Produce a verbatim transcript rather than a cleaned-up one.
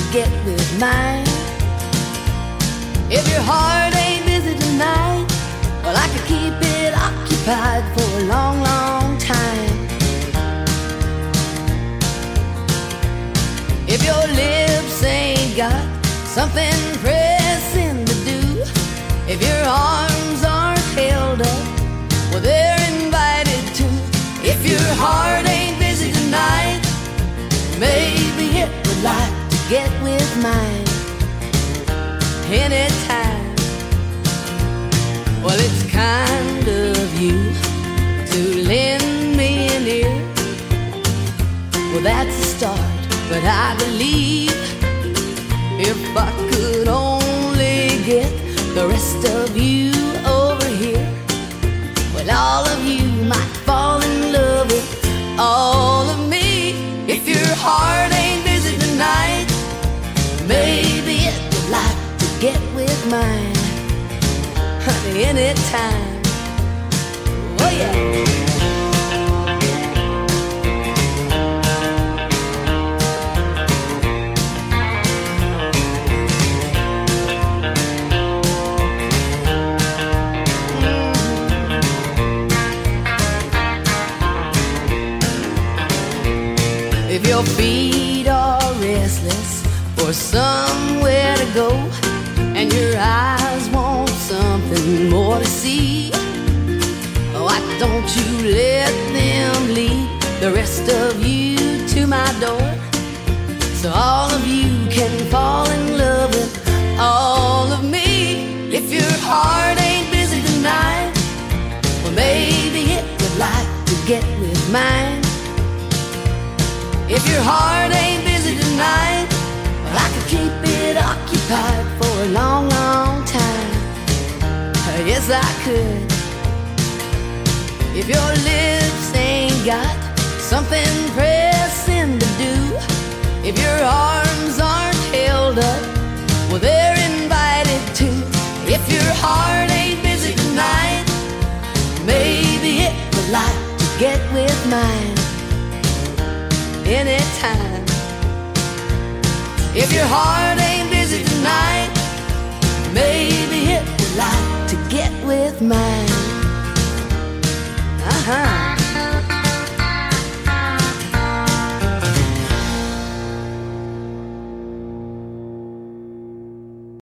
get with mine. If your heart ain't busy tonight, well, I could keep it occupied for a long, long time. If your lips ain't got something pressing to do, if your arms aren't held up, well, they're invited to. If your heart ain't busy tonight, maybe it would like to get with mine anytime. Well, it's kind of you to lend me an ear. Well, that's a start, but I believe if I could only get the rest of you over here, well, all of you might fall in love with all of me. If your heart ain't busy tonight, maybe it would like to get with mine, honey, anytime. Oh yeah. If your feet are restless for somewhere to go, and your eyes want something more to see, why don't you let them lead the rest of you to my door, so all of you can fall in love with all of me. If your heart ain't busy tonight, well, maybe it would like to get with mine. If your heart ain't busy tonight, well, I could keep it occupied for a long, long time. Yes, I could. If your lips ain't got something pressing to do, if your arms aren't held up, well, they're invited to. If your heart ain't busy tonight, maybe it would like to get with mine anytime. If your heart